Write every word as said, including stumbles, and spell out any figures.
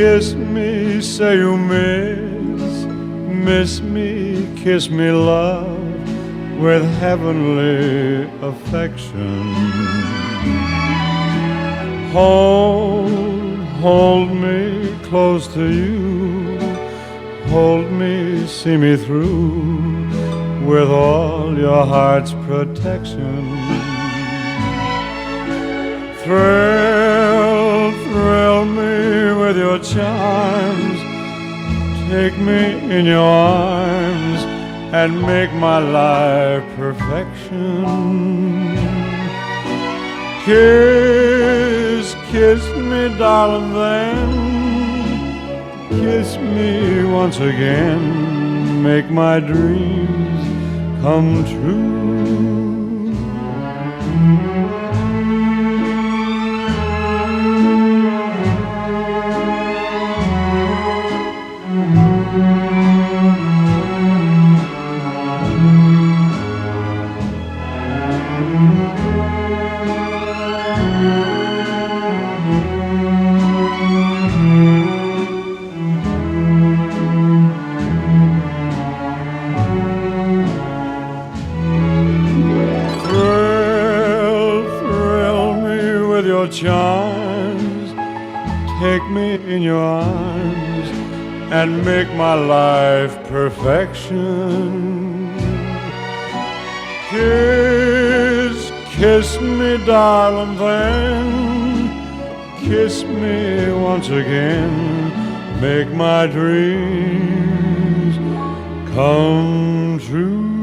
Kiss me, say you miss, miss me, kiss me, love, with heavenly affection. Hold, hold me close to you, hold me, see me through, with all your heart's protection. Thrill, thrill me with your charms, take me in your arms and make my life perfection. Kiss, kiss me, darling, then kiss me once again, make my dreams come true. Your charms, take me in your arms and make my life perfection. Kiss, kiss me, darling, then kiss me once again, make my dreams come true.